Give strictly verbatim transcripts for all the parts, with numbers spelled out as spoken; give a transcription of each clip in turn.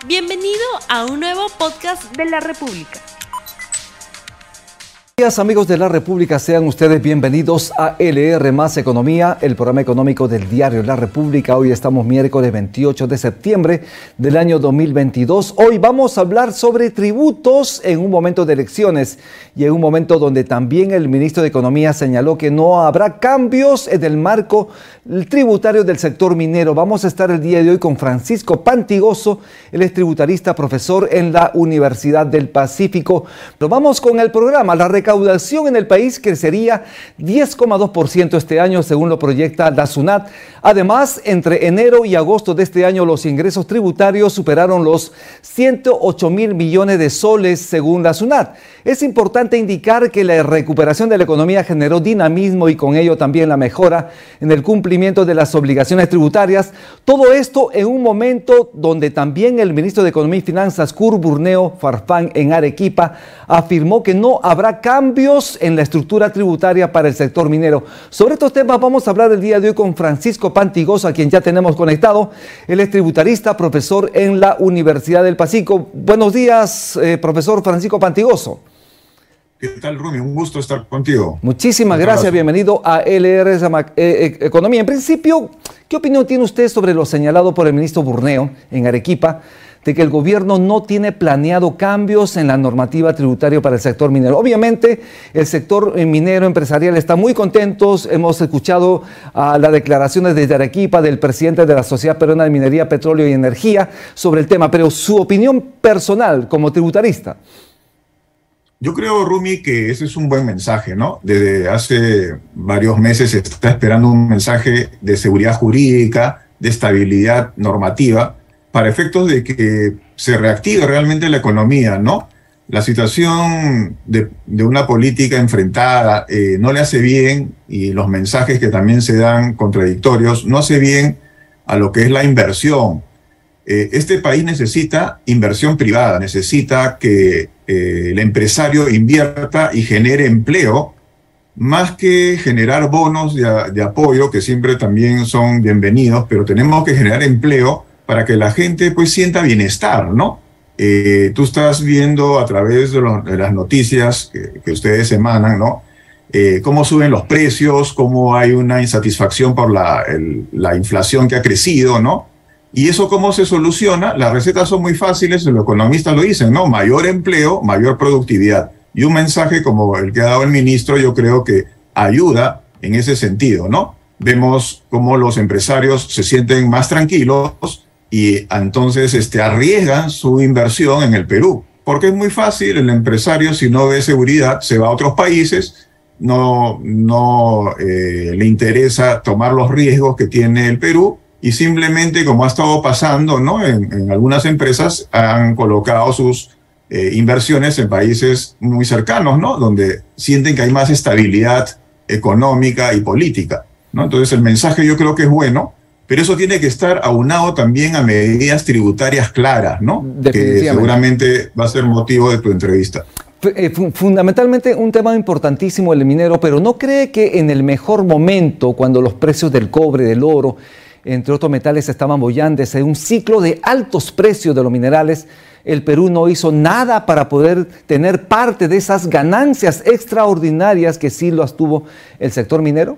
Bienvenido a un nuevo podcast de La República. Buenos días, amigos de La República, sean ustedes bienvenidos a L R más Economía, el programa económico del diario La República. Hoy estamos miércoles veintiocho de septiembre del año dos mil veintidós. Hoy vamos a hablar sobre tributos en un momento de elecciones y en un momento donde también el ministro de Economía señaló que no habrá cambios en el marco tributario del sector minero. Vamos a estar el día de hoy con Francisco Pantigoso, él es tributarista, profesor en la Universidad del Pacífico. Pero vamos con el programa. La recaudación en el país crecería diez coma dos por ciento este año, según lo proyecta la SUNAT. Además, entre enero y agosto de este año, los ingresos tributarios superaron los ciento ocho mil millones de soles, según la SUNAT. Es importante indicar que la recuperación de la economía generó dinamismo y con ello también la mejora en el cumplimiento de las obligaciones tributarias. Todo esto en un momento donde también el ministro de Economía y Finanzas, Kurt Burneo Farfán, en Arequipa, afirmó que no habrá cambios en la estructura tributaria para el sector minero. Sobre estos temas vamos a hablar el día de hoy con Francisco Pantigoso, a quien ya tenemos conectado. Él es tributarista, profesor en la Universidad del Pacífico. Buenos días, eh, profesor Francisco Pantigoso. ¿Qué tal, Rumi? Un gusto estar contigo. Muchísimas gracias. Bienvenido a L R Economía. En principio, ¿qué opinión tiene usted sobre lo señalado por el ministro Burneo en Arequipa de que el gobierno no tiene planeado cambios en la normativa tributaria para el sector minero? Obviamente, el sector minero empresarial está muy contentos. Hemos escuchado uh, las declaraciones desde Arequipa del presidente de la Sociedad Peruana de Minería, Petróleo y Energía sobre el tema, pero su opinión personal como tributarista. Yo creo, Rumi, que ese es un buen mensaje, ¿no? Desde hace varios meses se está esperando un mensaje de seguridad jurídica, de estabilidad normativa, para efectos de que se reactive realmente la economía, ¿no? La situación de, de una política enfrentada eh, no le hace bien, y los mensajes que también se dan contradictorios, no hace bien a lo que es la inversión. Eh, este país necesita inversión privada, necesita que eh, el empresario invierta y genere empleo, más que generar bonos de, de apoyo, que siempre también son bienvenidos, pero tenemos que generar empleo para que la gente pues sienta bienestar, ¿no? Eh, tú estás viendo a través de, lo, de las noticias que, que ustedes emanan, ¿no? Eh, cómo suben los precios, cómo hay una insatisfacción por la, el, la inflación que ha crecido, ¿no? ¿Y eso cómo se soluciona? Las recetas son muy fáciles, los economistas lo dicen, ¿no? Mayor empleo, mayor productividad. Y un mensaje como el que ha dado el ministro, yo creo que ayuda en ese sentido, ¿no? Vemos cómo los empresarios se sienten más tranquilos y entonces este, arriesgan su inversión en el Perú. Porque es muy fácil, el empresario, si no ve seguridad, se va a otros países, no, no eh, le interesa tomar los riesgos que tiene el Perú, y simplemente, como ha estado pasando, ¿no? En, en algunas empresas han colocado sus eh, inversiones en países muy cercanos, ¿no? Donde sienten que hay más estabilidad económica y política, ¿no? Entonces el mensaje yo creo que es bueno, pero eso tiene que estar aunado también a medidas tributarias claras, ¿no? Que seguramente va a ser motivo de tu entrevista. Fundamentalmente un tema importantísimo el minero, pero ¿no cree que en el mejor momento, cuando los precios del cobre, del oro, entre otros metales, estaban bollándose, un ciclo de altos precios de los minerales, el Perú no hizo nada para poder tener parte de esas ganancias extraordinarias que sí las tuvo el sector minero?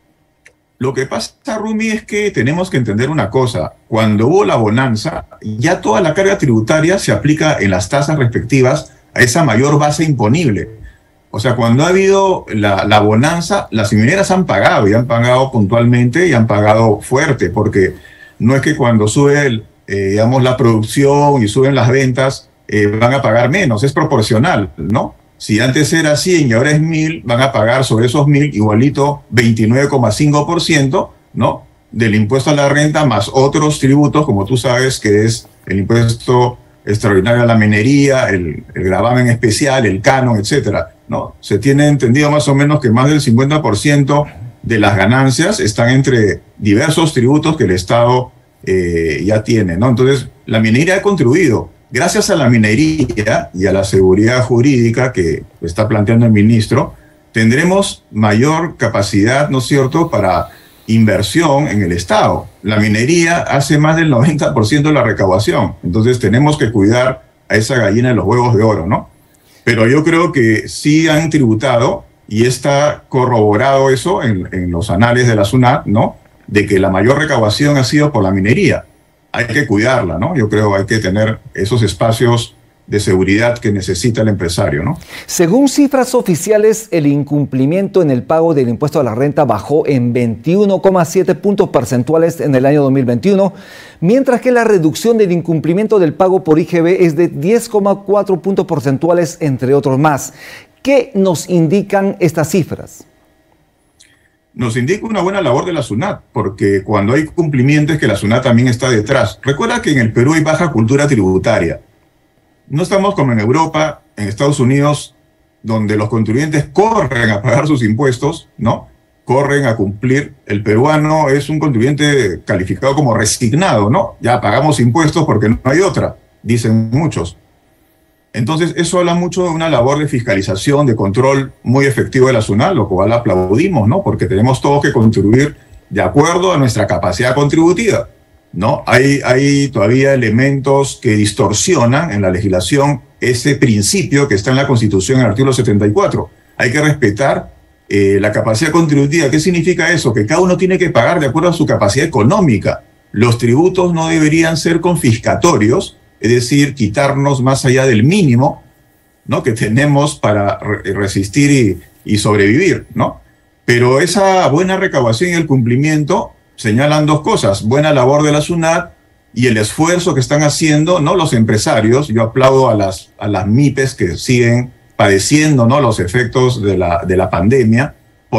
Lo que pasa, Rumi, es que tenemos que entender una cosa. Cuando hubo la bonanza, ya toda la carga tributaria se aplica en las tasas respectivas a esa mayor base imponible. O sea, cuando ha habido la, la bonanza, las mineras han pagado, y han pagado puntualmente, y han pagado fuerte, porque no es que cuando sube, el, eh, digamos, la producción y suben las ventas, eh, van a pagar menos, es proporcional, ¿no? Si antes era cien y ahora es mil, van a pagar sobre esos mil igualito veintinueve coma cinco por ciento, ¿no? Del impuesto a la renta, más otros tributos, como tú sabes, que es el impuesto extraordinario a la minería, el, el gravamen especial, el canon, etcétera, ¿no? Se tiene entendido más o menos que más del cincuenta por ciento de las ganancias están entre diversos tributos que el Estado eh, ya tiene, ¿no? Entonces, la minería ha contribuido. Gracias a la minería y a la seguridad jurídica que está planteando el ministro, tendremos mayor capacidad, ¿no es cierto?, para inversión en el Estado. La minería hace más del noventa por ciento de la recaudación. Entonces tenemos que cuidar a esa gallina de los huevos de oro, ¿no? Pero yo creo que sí han tributado y está corroborado eso en, en los anales de la SUNAT, ¿no? De que la mayor recaudación ha sido por la minería. Hay que cuidarla, ¿no? Yo creo que hay que tener esos espacios de seguridad que necesita el empresario, ¿no? Según cifras oficiales, el incumplimiento en el pago del impuesto a la renta bajó en veintiuno coma siete puntos porcentuales en el año dos mil veintiuno, mientras que la reducción del incumplimiento del pago por I G B es de diez coma cuatro puntos porcentuales, entre otros más. ¿Qué nos indican estas cifras? Nos indica una buena labor de la SUNAT, porque cuando hay cumplimiento es que la SUNAT también está detrás. Recuerda que en el Perú hay baja cultura tributaria. No estamos como en Europa, en Estados Unidos, donde los contribuyentes corren a pagar sus impuestos, ¿no? Corren a cumplir. El peruano es un contribuyente calificado como resignado, ¿no? Ya pagamos impuestos porque no hay otra, dicen muchos. Entonces, eso habla mucho de una labor de fiscalización, de control muy efectivo de la SUNAT, lo cual aplaudimos, ¿no? Porque tenemos todos que contribuir de acuerdo a nuestra capacidad contributiva, ¿no? Hay, hay todavía elementos que distorsionan en la legislación ese principio que está en la Constitución en el artículo setenta y cuatro. Hay que respetar eh, la capacidad contributiva. ¿Qué significa eso? Que cada uno tiene que pagar de acuerdo a su capacidad económica. Los tributos no deberían ser confiscatorios, es decir, quitarnos más allá del mínimo, ¿no? Que tenemos para re resistir y, y sobrevivir, ¿no? Pero esa buena recaudación y el cumplimiento señalan dos cosas: buena labor de la SUNAT y el esfuerzo que están haciendo, ¿no? Los empresarios. Yo aplaudo a las, a las MIPES que siguen padeciendo, ¿no? Los efectos de la, de la pandemia,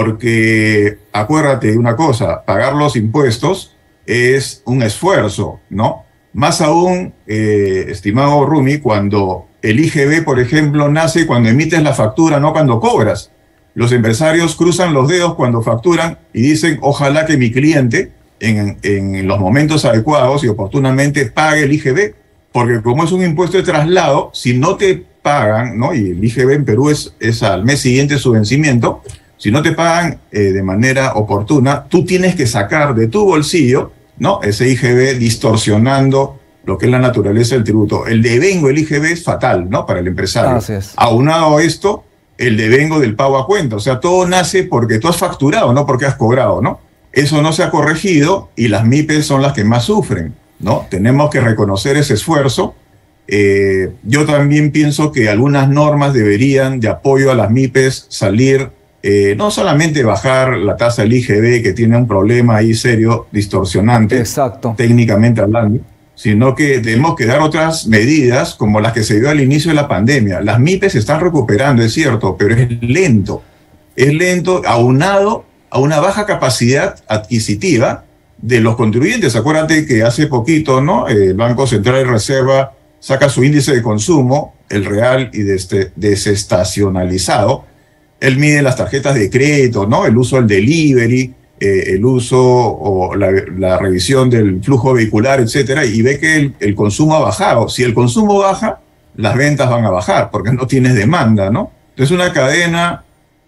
porque acuérdate de una cosa: pagar los impuestos es un esfuerzo, ¿no? Más aún, eh, estimado Rumi, cuando el I G B, por ejemplo, nace cuando emites la factura, no cuando cobras. Los empresarios cruzan los dedos cuando facturan y dicen: ojalá que mi cliente en, en los momentos adecuados y oportunamente pague el I G B, porque como es un impuesto de traslado, si no te pagan, ¿no? Y el I G B en Perú es, es al mes siguiente su vencimiento, si no te pagan eh, de manera oportuna, tú tienes que sacar de tu bolsillo, ¿no? Ese I G B, distorsionando lo que es la naturaleza del tributo. El devengo del I G B es fatal, ¿no? Para el empresario. Así es. Aunado a esto, el devengo del pago a cuenta. O sea, todo nace porque tú has facturado, no porque has cobrado, ¿no? Eso no se ha corregido y las MIPES son las que más sufren, ¿no? Tenemos que reconocer ese esfuerzo. Eh, yo también pienso que algunas normas deberían, de apoyo a las MIPES, salir, eh, no solamente bajar la tasa del I G B, que tiene un problema ahí serio, distorsionante, exacto, técnicamente hablando, sino que tenemos que dar otras medidas como las que se dio al inicio de la pandemia. Las MIPES se están recuperando, es cierto, pero es lento. Es lento, aunado a una baja capacidad adquisitiva de los contribuyentes. Acuérdate que hace poquito, ¿no? El Banco Central de Reserva saca su índice de consumo, el real y des- desestacionalizado. Él mide las tarjetas de crédito, ¿no? El uso del delivery, eh, el uso o la, la revisión del flujo vehicular, etcétera, y ve que el, el consumo ha bajado. Si el consumo baja, las ventas van a bajar porque no tienes demanda, ¿no? Entonces, una cadena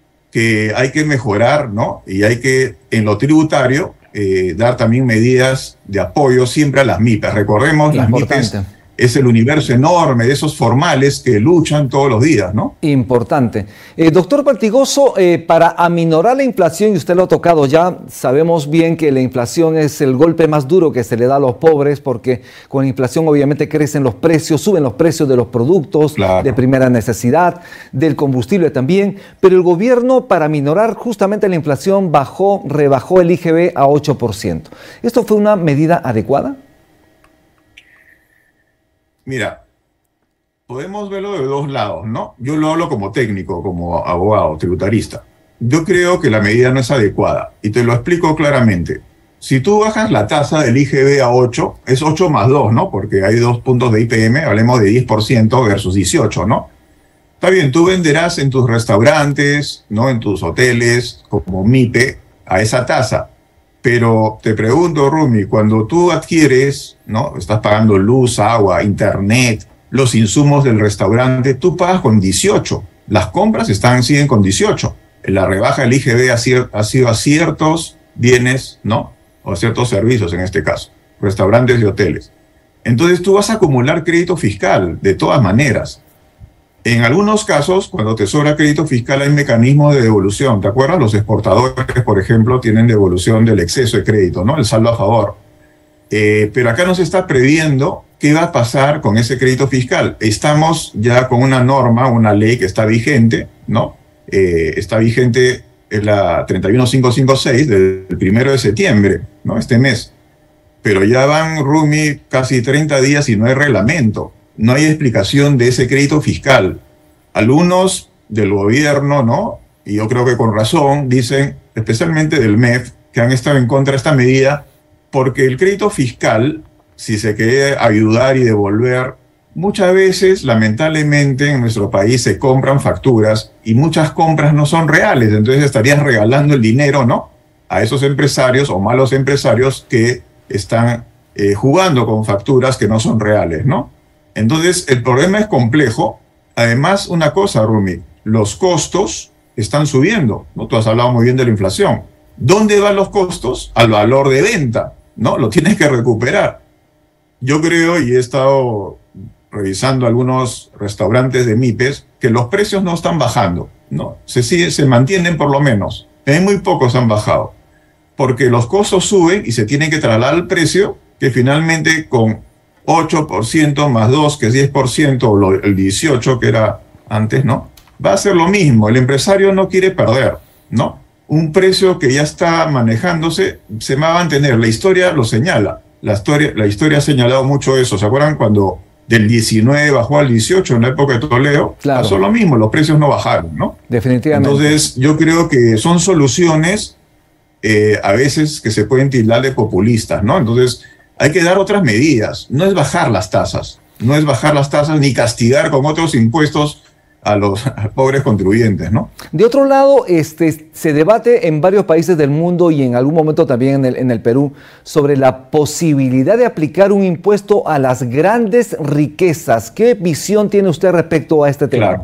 que hay que mejorar, ¿no? Y hay que, en lo tributario, eh, dar también medidas de apoyo siempre a las MIPES. Recordemos, las MIPES es el universo enorme de esos formales que luchan todos los días, ¿no? Importante. Eh, doctor Partigoso, eh, para aminorar la inflación, y usted lo ha tocado ya, sabemos bien que la inflación es el golpe más duro que se le da a los pobres, porque con la inflación obviamente crecen los precios, suben los precios de los productos, claro, de primera necesidad, del combustible también, pero el gobierno, para aminorar justamente la inflación, bajó, rebajó el I G B a ocho por ciento. ¿Esto fue una medida adecuada? Mira, podemos verlo de dos lados, ¿no? Yo lo hablo como técnico, como abogado, tributarista. Yo creo que la medida no es adecuada y te lo explico claramente. Si tú bajas la tasa del I G B a ocho, es ocho más dos, ¿no? Porque hay dos puntos de I P M, hablemos de diez por ciento versus dieciocho, ¿no? Está bien, tú venderás en tus restaurantes, ¿no? En tus hoteles, como MIPE, a esa tasa. Pero te pregunto, Rumi, cuando tú adquieres, ¿no? Estás pagando luz, agua, internet, los insumos del restaurante, tú pagas con dieciocho. Las compras están, siguen con dieciocho. La rebaja del I G B ha, ha sido a ciertos bienes, ¿no? O ciertos servicios en este caso, restaurantes y hoteles. Entonces tú vas a acumular crédito fiscal de todas maneras. En algunos casos, cuando te sobra crédito fiscal, hay mecanismos de devolución. ¿Te acuerdas? Los exportadores, por ejemplo, tienen devolución del exceso de crédito, ¿no? El saldo a favor. Eh, pero acá nos está previendo qué va a pasar con ese crédito fiscal. Estamos ya con una norma, una ley que está vigente, ¿no? Eh, está vigente en la treinta y uno mil quinientos cincuenta y seis del primero de septiembre, ¿no? Este mes. Pero ya van, Rumi, casi treinta días y no hay reglamento. No hay explicación de ese crédito fiscal. Algunos del gobierno, ¿no? Y yo creo que con razón, dicen, especialmente del M E F, que han estado en contra de esta medida, porque el crédito fiscal, si se quiere ayudar y devolver, muchas veces, lamentablemente, en nuestro país se compran facturas y muchas compras no son reales. Entonces estarías regalando el dinero, ¿no? A esos empresarios o malos empresarios que están eh, jugando con facturas que no son reales, ¿no? Entonces, el problema es complejo. Además, una cosa, Rumi, los costos están subiendo, ¿no? Tú has hablado muy bien de la inflación. ¿Dónde van los costos? Al valor de venta, ¿no? Lo tienes que recuperar. Yo creo, y he estado revisando algunos restaurantes de MIPES, que los precios no están bajando, ¿no? Se, sigue, se mantienen por lo menos. En muy pocos han bajado. Porque los costos suben y se tienen que trasladar al precio, que finalmente con ocho por ciento más dos, que es diez por ciento, o lo, el dieciocho por ciento que era antes, ¿no? Va a ser lo mismo. El empresario no quiere perder, ¿no? Un precio que ya está manejándose se va a mantener. La historia lo señala. La historia, la historia ha señalado mucho eso. ¿Se acuerdan cuando del diecinueve bajó al dieciocho en la época de Toledo? Claro. Pasó lo mismo, los precios no bajaron, ¿no? Definitivamente. Entonces, yo creo que son soluciones eh, a veces que se pueden tildar de populistas, ¿no? Entonces, hay que dar otras medidas. No es bajar las tasas, no es bajar las tasas ni castigar con otros impuestos a los a pobres contribuyentes, ¿no? De otro lado, este, se debate en varios países del mundo y en algún momento también en el, en el Perú sobre la posibilidad de aplicar un impuesto a las grandes riquezas. ¿Qué visión tiene usted respecto a este tema? Claro.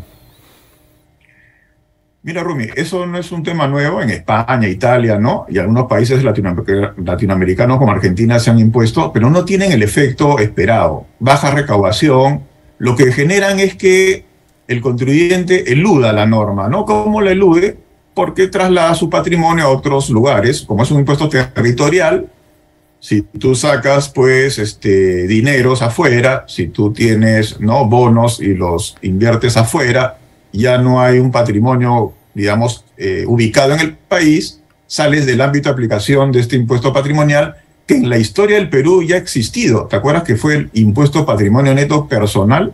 Mira, Rumi, eso no es un tema nuevo. En España, Italia, ¿no? Y algunos países latinoamer- latinoamericanos como Argentina se han impuesto, pero no tienen el efecto esperado. Baja recaudación. Lo que generan es que el contribuyente eluda la norma, ¿no? ¿Cómo la elude? Porque traslada su patrimonio a otros lugares. Como es un impuesto territorial, si tú sacas, pues, este, dineros afuera, si tú tienes, ¿no?, bonos y los inviertes afuera, ya no hay un patrimonio, digamos, eh, ubicado en el país, sales del ámbito de aplicación de este impuesto patrimonial, que en la historia del Perú ya ha existido. ¿Te acuerdas que fue el impuesto patrimonio neto personal?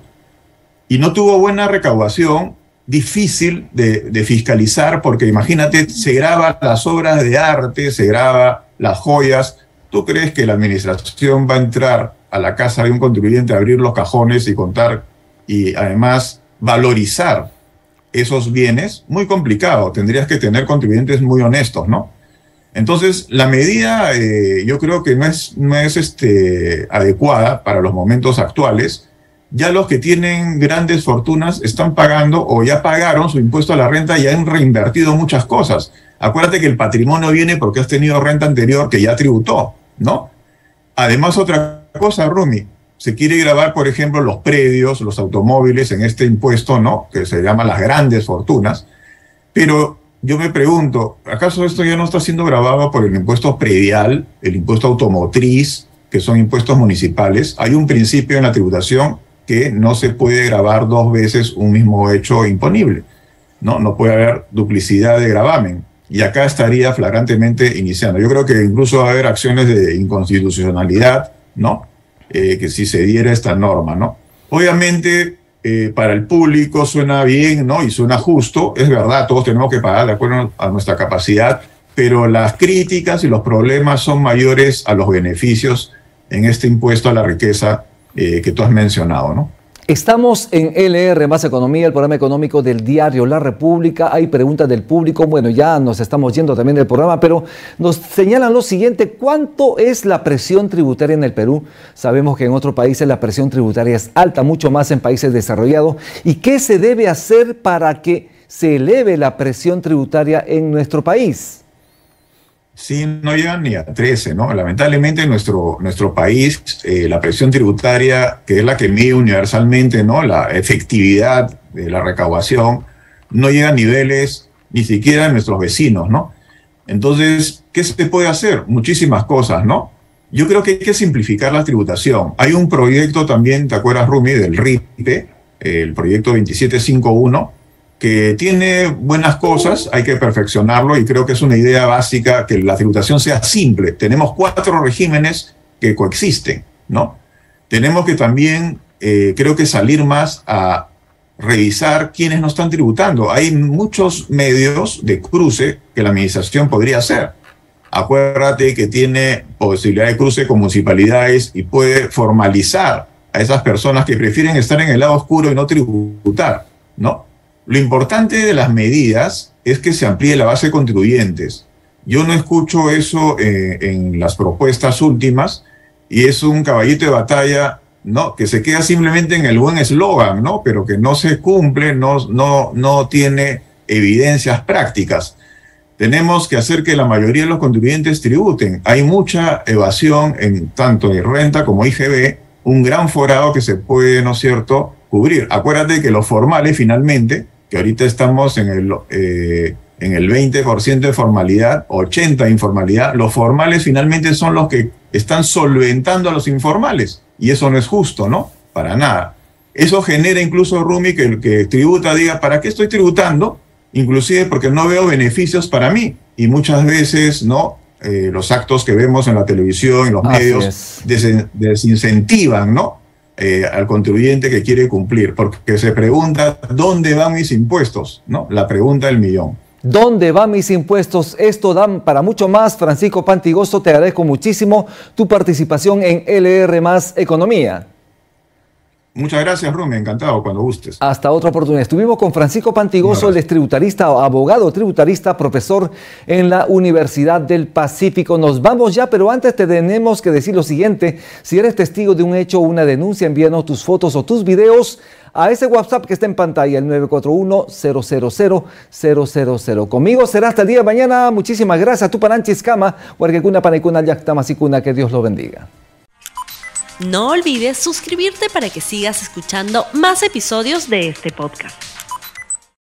Y no tuvo buena recaudación, difícil de, de fiscalizar, porque imagínate, se graba las obras de arte, se graba las joyas. ¿Tú crees que la administración va a entrar a la casa de un contribuyente, a abrir los cajones y contar, y además valorizar esos bienes? Muy complicado. Tendrías que tener contribuyentes muy honestos, ¿no? Entonces, la medida eh, yo creo que no es, no es este, adecuada para los momentos actuales. Ya los que tienen grandes fortunas están pagando o ya pagaron su impuesto a la renta y han reinvertido muchas cosas. Acuérdate que el patrimonio viene porque has tenido renta anterior que ya tributó, ¿no? Además, otra cosa, Rumi, se quiere grabar, por ejemplo, los predios, los automóviles en este impuesto, ¿no?, que se llama las grandes fortunas. Pero yo me pregunto, ¿acaso esto ya no está siendo grabado por el impuesto predial, el impuesto automotriz, que son impuestos municipales? Hay un principio en la tributación que no se puede grabar dos veces un mismo hecho imponible, ¿no? No puede haber duplicidad de gravamen. Y acá estaría flagrantemente iniciando. Yo creo que incluso va a haber acciones de inconstitucionalidad, ¿no?, eh, que si se diera esta norma, ¿no? Obviamente, eh, para el público suena bien, ¿no?, y suena justo. Es verdad, todos tenemos que pagar de acuerdo a nuestra capacidad, pero las críticas y los problemas son mayores a los beneficios en este impuesto a la riqueza Eh, que tú has mencionado, ¿no? Estamos en L R Más Economía, el programa económico del diario La República. Hay preguntas del público. Bueno, ya nos estamos yendo también del programa, pero nos señalan lo siguiente: ¿cuánto es la presión tributaria en el Perú? Sabemos que en otros países la presión tributaria es alta, mucho más en países desarrollados. ¿Y qué se debe hacer para que se eleve la presión tributaria en nuestro país? Sí, no llegan ni a trece, ¿no? Lamentablemente en nuestro, nuestro país, eh, la presión tributaria, que es la que mide universalmente, ¿no?, la efectividad de la recaudación, no llega a niveles ni siquiera de nuestros vecinos, ¿no? Entonces, ¿qué se puede hacer? Muchísimas cosas, ¿no? Yo creo que hay que simplificar la tributación. Hay un proyecto también, ¿te acuerdas, Rumi, del R I P E, el proyecto veintisiete cincuenta y uno, que tiene buenas cosas, hay que perfeccionarlo y creo que es una idea básica que la tributación sea simple. Tenemos cuatro regímenes que coexisten, ¿no? Tenemos que también, eh, creo que salir más a revisar quiénes no están tributando. Hay muchos medios de cruce que la administración podría hacer. Acuérdate que tiene posibilidad de cruce con municipalidades y puede formalizar a esas personas que prefieren estar en el lado oscuro y no tributar, ¿no? Lo importante de las medidas es que se amplíe la base de contribuyentes. Yo no escucho eso eh, en las propuestas últimas y es un caballito de batalla, ¿no?, que se queda simplemente en el buen eslogan, ¿no?, pero que no se cumple, no, no, no tiene evidencias prácticas. Tenemos que hacer que la mayoría de los contribuyentes tributen. Hay mucha evasión en tanto en renta como I G B, un gran forado que se puede, ¿no es cierto?, cubrir. Acuérdate que los formales finalmente, que ahorita estamos en el, eh, en el veinte por ciento de formalidad, ochenta por ciento de informalidad, los formales finalmente son los que están solventando a los informales. Y eso no es justo, ¿no? Para nada. Eso genera incluso, Rumi, que el que tributa diga, ¿para qué estoy tributando? Inclusive porque no veo beneficios para mí. Y muchas veces, ¿no?, eh, los actos que vemos en la televisión, en los Así medios, es. des desincentivan, ¿no?, Eh, al contribuyente que quiere cumplir, porque se pregunta, ¿dónde van mis impuestos? ¿No? La pregunta del millón. ¿Dónde van mis impuestos? Esto dan para mucho más. Francisco Pantigoso, te agradezco muchísimo tu participación en L R más Economía. Muchas gracias, Rumi, encantado, cuando gustes. Hasta otra oportunidad. Estuvimos con Francisco Pantigoso, él es tributarista, abogado tributarista, profesor en la Universidad del Pacífico. Nos vamos ya, pero antes te tenemos que decir lo siguiente. Si eres testigo de un hecho o una denuncia, envíanos tus fotos o tus videos a ese WhatsApp que está en pantalla, el nueve cuatro uno, cero cero cero, cero cero cero. Conmigo será hasta el día de mañana. Muchísimas gracias. Tupananchis Kama, Huarquecuna, Panecuna, Yactamasicuna. Que Dios lo bendiga. No olvides suscribirte para que sigas escuchando más episodios de este podcast.